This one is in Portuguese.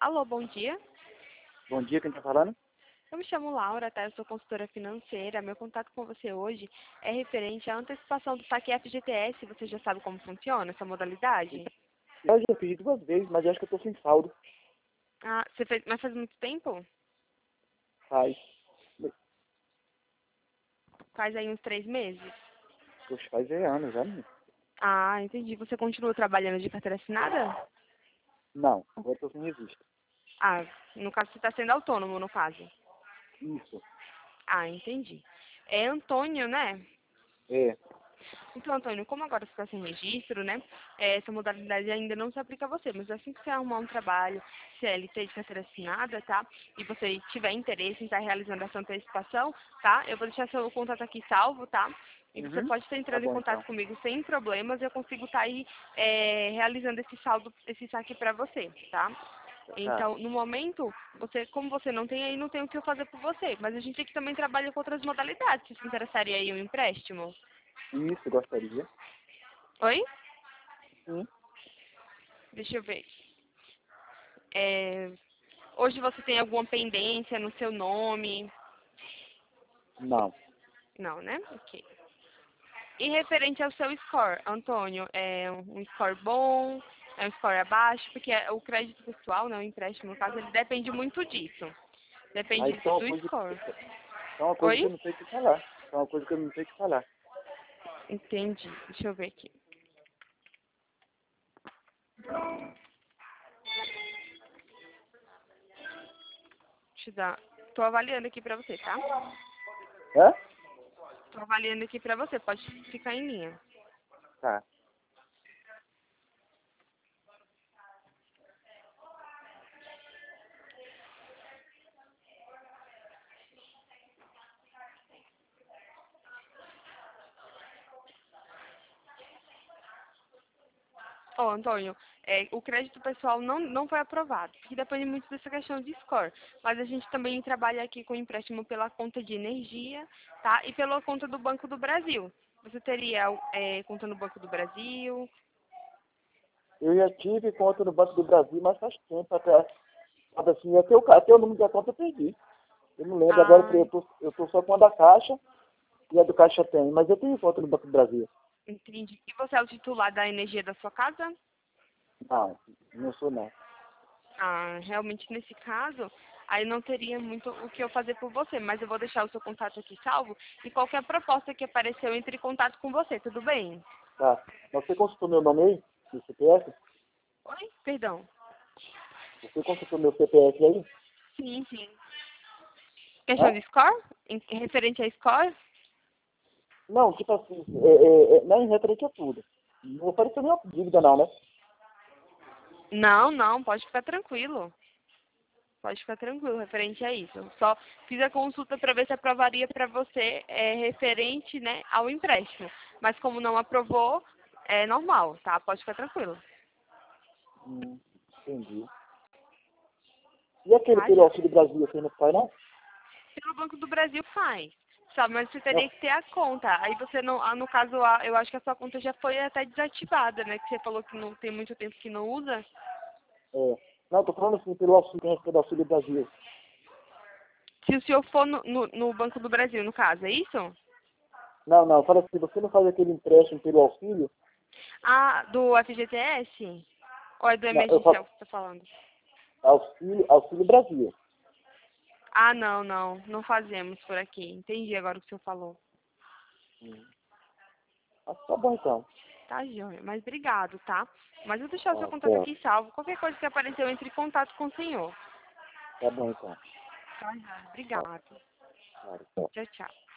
Alô, bom dia. Bom dia, quem tá falando? Eu me chamo Laura, tá? Eu sou consultora financeira. Meu contato com você hoje é referente à antecipação do saque FGTS. Você já sabe como funciona essa modalidade? Eu já fiz 2 vezes, mas eu acho que eu tô sem saldo. Ah, você fez, mas faz muito tempo? Faz. Faz aí uns 3 meses? Poxa, faz anos já, menino. Ah, entendi. Você continua trabalhando de carteira assinada? Não, agora eu tô sem registro. Ah, no caso você está sendo autônomo, no caso. Isso. Ah, entendi. É Antônio, né? É. Então, Antônio, como agora você está sem registro, né? Essa modalidade ainda não se aplica a você, mas assim que você arrumar um trabalho CLT de carteira assinada, tá? E você tiver interesse em estar realizando essa antecipação, tá? Eu vou deixar seu contato aqui salvo, tá? E você Uhum. pode estar Tá entrando em bom, contato então. comigo sem problemas, eu consigo estar aí realizando esse saldo, esse saque para você, tá? Tá. Então, no momento, você, como você não tem aí, não tem o que eu fazer por você. Mas a gente aqui também trabalha com outras modalidades. Você se interessaria aí em um empréstimo? Isso, gostaria. Oi? Sim. Deixa eu ver. É, hoje você tem alguma pendência no seu nome? Não. Não, né? Ok. E referente ao seu score, Antônio, é um score bom? É um score abaixo? Porque o crédito pessoal, né, o empréstimo, no caso, ele depende muito disso. Aí Depende só uma do coisa, score. só uma coisa que Oi? eu não sei o que falar. Só uma coisa que eu não sei o que falar. Entendi. Deixa eu ver aqui. Deixa eu dar. Tô avaliando aqui pra você, tá? Hã? Tô avaliando aqui pra você. Pode ficar em linha. Tá. Ô, Antônio, o crédito pessoal não foi aprovado, porque depende muito dessa questão de score. Mas a gente também trabalha aqui com empréstimo pela conta de energia, tá? E pela conta do Banco do Brasil. Você teria conta no Banco do Brasil? Eu já tive conta no Banco do Brasil, mas faz tempo até. Sabe assim, até o número da conta eu perdi. Eu não lembro. Agora Ah, eu tô só com a da Caixa e a do Caixa tem. Mas eu tenho conta no Banco do Brasil. entendi. E você é o titular da energia da sua casa? Não, não sou não. Ah, realmente nesse caso, aí não teria muito o que eu fazer por você, mas eu vou deixar o seu contato aqui salvo e qualquer proposta que aparecer eu entre em contato com você, tudo bem? Tá. Mas você consultou meu nome aí? No CPF? Oi? Perdão. Você consultou meu CPF aí? Sim, sim. Questão Hã? de score? Referente a score? Não, tipo assim, não é referente a tudo. Não apareceu nenhuma dívida não, né? Não, não, pode ficar tranquilo. Pode ficar tranquilo referente a isso. Só fiz a consulta para ver se aprovaria para você referente, né, ao empréstimo. Mas como não aprovou, é normal, tá? Pode ficar tranquilo. Entendi. E aquele Tá, pelo Jô? Auxílio Brasil, você não faz não? Pelo Banco do Brasil faz. Sabe, mas você teria Não. que ter a conta. Aí você não, no caso, eu acho que a sua conta já foi até desativada, né? Que você falou que não tem muito tempo que não usa. É. Não, tô falando assim, pelo Auxílio Brasil. Se o senhor for no Banco do Brasil, no caso, é isso? Não, não, fala assim, você não faz aquele empréstimo pelo auxílio? Ah, do FGTS? Ou é do Não, eu falo emergencial que você está falando? Auxílio Brasil. Ah, não, não. Não fazemos por aqui. Entendi agora o que o senhor falou. Ah, tá bom então. Tá, joia. Mas obrigado, tá? Mas eu vou deixar o seu Ah, contato tá, aqui salvo. Qualquer coisa que aparecer, eu entre em contato com o senhor. tá bom então. Tá, joia. Tá, Obrigado. claro. Tchau, tchau.